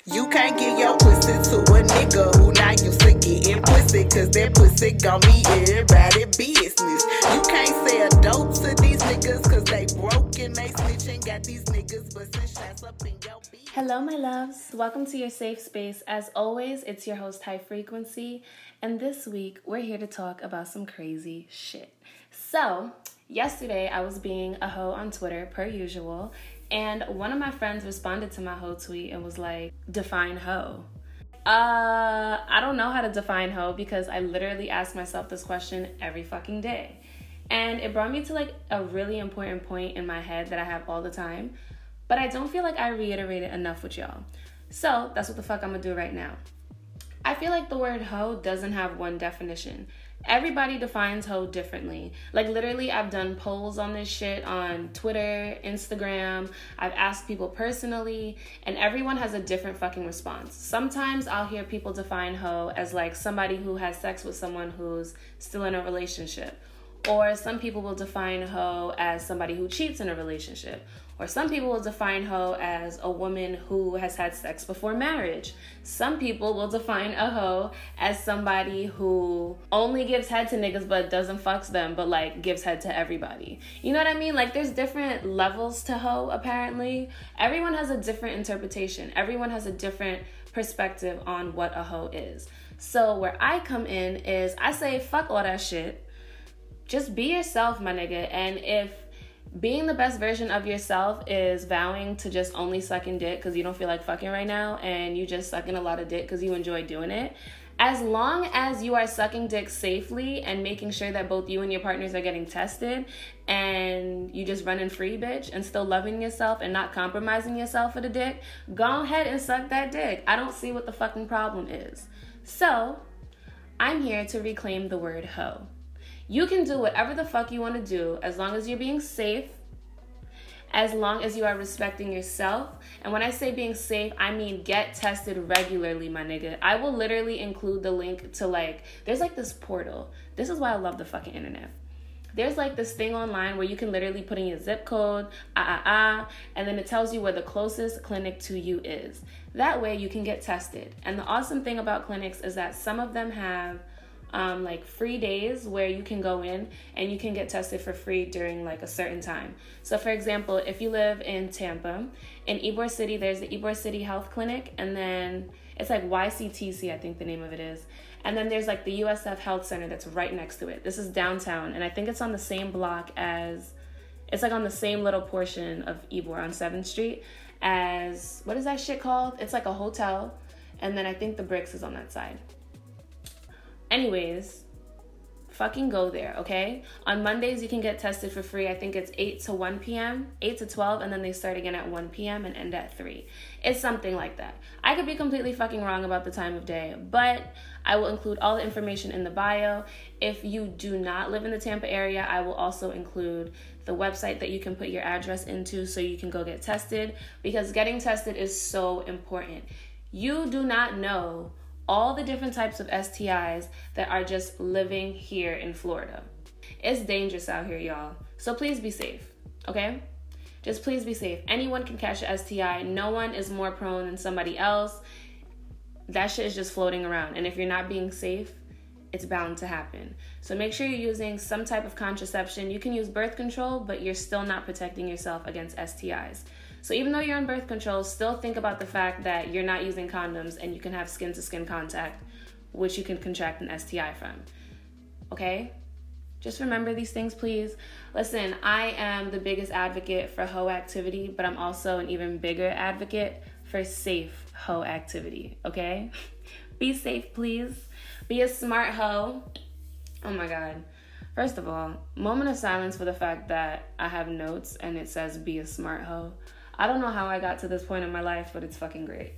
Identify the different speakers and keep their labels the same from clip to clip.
Speaker 1: You can't get your pussy to a nigga who not used to getting pussy, cause that pussy gon' be everybody business. You can't sell dope to these niggas cause they broke and they snitching. Got these niggas busting shots up in your beat.
Speaker 2: Hello, my loves. Welcome to your safe space. As always, it's your host, High Frequency, and this week we're here to talk about some crazy shit. So, yesterday I was being a hoe on Twitter, per usual, and one of my friends responded to my hoe tweet and was like, define hoe. I don't know how to define hoe because I literally ask myself this question every fucking day. And it brought me to like a really important point in my head that I have all the time, but I don't feel like I reiterate it enough with y'all. So that's what the fuck I'm gonna do right now. I feel like the word hoe doesn't have one definition. Everybody defines hoe differently. Like literally, I've done polls on this shit on Twitter, Instagram. I've asked people personally, and everyone has a different fucking response. Sometimes I'll hear people define hoe as like somebody who has sex with someone who's still in a relationship. Or some people will define hoe as somebody who cheats in a relationship. Or some people will define hoe as a woman who has had sex before marriage. Some people will define a hoe as somebody who only gives head to niggas but doesn't fucks them, but like gives head to everybody. You know what I mean? Like there's different levels to hoe apparently. Everyone has a different interpretation. Everyone has a different perspective on what a hoe is. So where I come in is I say fuck all that shit. Just be yourself, my nigga. And if being the best version of yourself is vowing to just only sucking dick because you don't feel like fucking right now and you just sucking a lot of dick because you enjoy doing it, as long as you are sucking dick safely and making sure that both you and your partners are getting tested and you just running free, bitch, and still loving yourself and not compromising yourself for the dick, go ahead and suck that dick. I don't see what the fucking problem is. So, I'm here to reclaim the word hoe. You can do whatever the fuck you want to do as long as you're being safe, as long as you are respecting yourself. And when I say being safe, I mean get tested regularly, my nigga. I will literally include the link to like, there's like this portal. This is why I love the fucking internet. There's like this thing online where you can literally put in your zip code, and then it tells you where the closest clinic to you is. That way you can get tested. And the awesome thing about clinics is that some of them have like free days where you can go in and you can get tested for free during like a certain time. So for example, if you live in Tampa, in Ybor City, there's the Ybor City Health Clinic, and then it's like YCTC, I think the name of it is. And then there's like the USF Health Center that's right next to it. This is downtown, and I think it's on the same block as, it's like on the same little portion of Ybor on 7th Street as, what is that shit called? It's like a hotel, and then I think the Bricks is on that side. Anyways, fucking go there, okay? On Mondays, you can get tested for free. I think it's 8 to 1 p.m., 8 to 12, and then they start again at 1 p.m. and end at 3. It's something like that. I could be completely fucking wrong about the time of day, but I will include all the information in the bio. If you do not live in the Tampa area, I will also include the website that you can put your address into so you can go get tested, because getting tested is so important. You do not know all the different types of STIs that are just living here in Florida. It's dangerous out here, y'all. So please be safe, okay? Just please be safe. Anyone can catch an STI. No one is more prone than somebody else. That shit is just floating around. And if you're not being safe, it's bound to happen. So make sure you're using some type of contraception. You can use birth control, but you're still not protecting yourself against STIs. So even though you're on birth control, still think about the fact that you're not using condoms and you can have skin-to-skin contact, which you can contract an STI from. Okay? Just remember these things, please. Listen, I am the biggest advocate for hoe activity, but I'm also an even bigger advocate for safe hoe activity, okay? Be safe, please. Be a smart hoe. Oh my God. First of all, moment of silence for the fact that I have notes and it says be a smart hoe. I don't know how I got to this point in my life, but it's fucking great.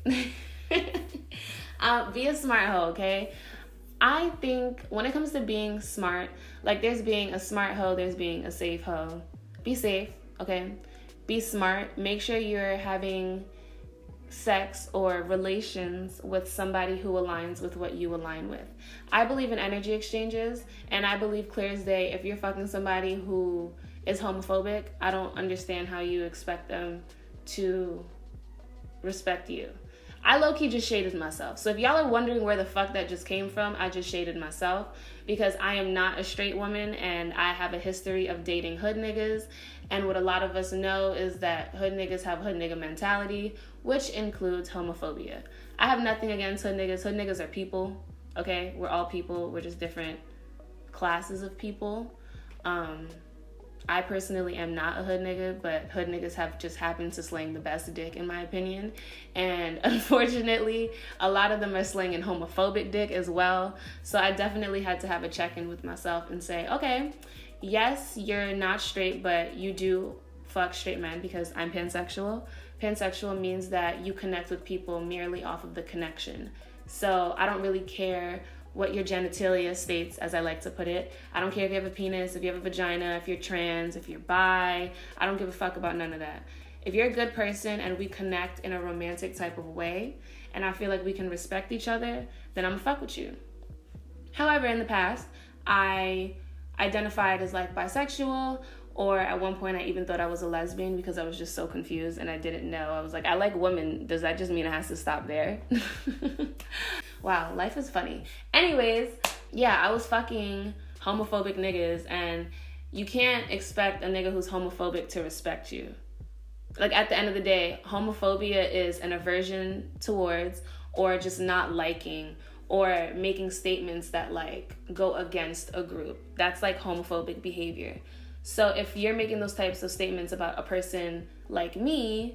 Speaker 2: Be a smart hoe, okay? I think when it comes to being smart, like there's being a smart hoe, there's being a safe hoe. Be safe, okay? Be smart. Make sure you're having sex or relations with somebody who aligns with what you align with. I believe in energy exchanges, and I believe clear as day, if you're fucking somebody who is homophobic, I don't understand how you expect them to respect you. I low-key just shaded myself. So if y'all are wondering where the fuck that just came from, I just shaded myself because I am not a straight woman and I have a history of dating hood niggas. And what a lot of us know is that hood niggas have hood nigga mentality, which includes homophobia. I have nothing against hood niggas. Hood niggas are people, okay? We're all people. We're just different classes of people. I personally am not a hood nigga, but hood niggas have just happened to slang the best dick, in my opinion. And unfortunately, a lot of them are slanging homophobic dick as well. So I definitely had to have a check-in with myself and say, okay, yes, you're not straight, but you do fuck straight men because I'm pansexual. Pansexual means that you connect with people merely off of the connection. So I don't really care what your genitalia states, as I like to put it. I don't care if you have a penis, if you have a vagina, if you're trans, if you're bi. I don't give a fuck about none of that. If you're a good person and we connect in a romantic type of way, and I feel like we can respect each other, then I'm gonna fuck with you. However, in the past, I identified as like bisexual, or at one point I even thought I was a lesbian because I was just so confused and I didn't know. I was like, I like women. Does that just mean it has to stop there? Wow, life is funny. Anyways, yeah, I was fucking homophobic niggas, and you can't expect a nigga who's homophobic to respect you. Like, at the end of the day, homophobia is an aversion towards or just not liking or making statements that, like, go against a group. That's, like, homophobic behavior. So if you're making those types of statements about a person like me,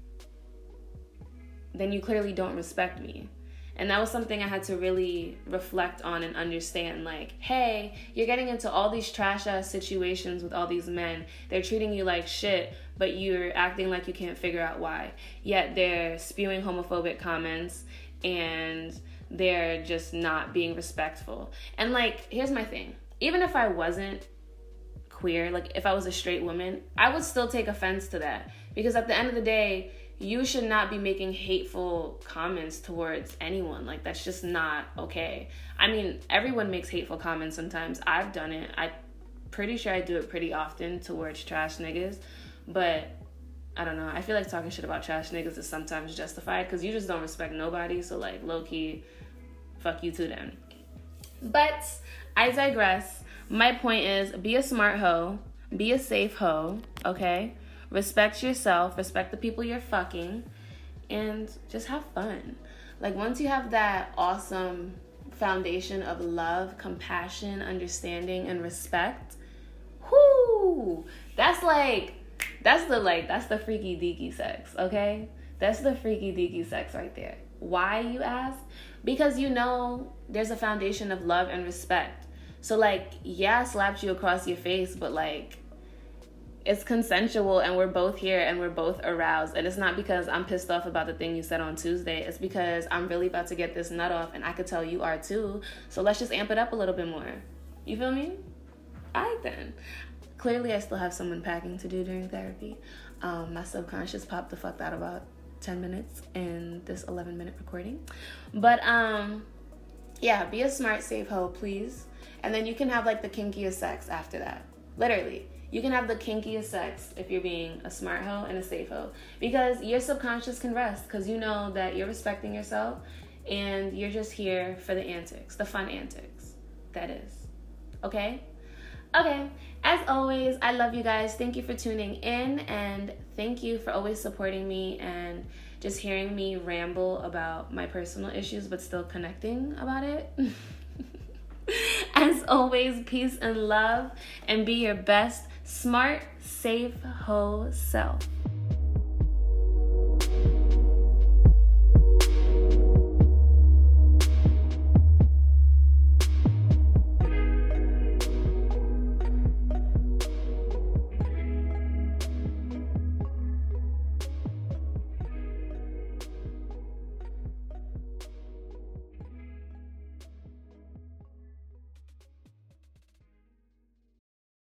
Speaker 2: then you clearly don't respect me. And that was something I had to really reflect on and understand. Like, hey, you're getting into all these trash-ass situations with all these men. They're treating you like shit, but you're acting like you can't figure out why. Yet they're spewing homophobic comments and they're just not being respectful. And, like, here's my thing. Even if I wasn't queer, like, if I was a straight woman, I would still take offense to that. Because at the end of the day, you should not be making hateful comments towards anyone. Like, that's just not okay. I mean, everyone makes hateful comments sometimes. I've done it. I'm pretty sure I do it pretty often towards trash niggas. But, I don't know. I feel like talking shit about trash niggas is sometimes justified because you just don't respect nobody. So, like, low-key, fuck you too then. But, I digress. My point is, be a smart hoe. Be a safe hoe, okay? Respect yourself, respect the people you're fucking, and just have fun. Like, once you have that awesome foundation of love, compassion, understanding, and respect, whoo, that's the freaky deaky sex, okay? That's the freaky deaky sex right there. Why, you ask? Because you know there's a foundation of love and respect. So, like, yeah, I slapped you across your face, but, like, it's consensual and we're both here and we're both aroused. And it's not because I'm pissed off about the thing you said on Tuesday. It's because I'm really about to get this nut off and I could tell you are too. So let's just amp it up a little bit more. You feel me? All right then. Clearly I still have some unpacking to do during therapy. My subconscious popped the fuck out about 10 minutes in this 11-minute recording. But yeah, be a smart, safe hoe, please. And then you can have like the kinkiest sex after that. Literally. You can have the kinkiest sex if you're being a smart hoe and a safe hoe. Because your subconscious can rest because you know that you're respecting yourself and you're just here for the antics, the fun antics, that is. Okay? Okay. As always, I love you guys. Thank you for tuning in and thank you for always supporting me and just hearing me ramble about my personal issues but still connecting about it. As always, peace and love and be your best smart, safe hoe self.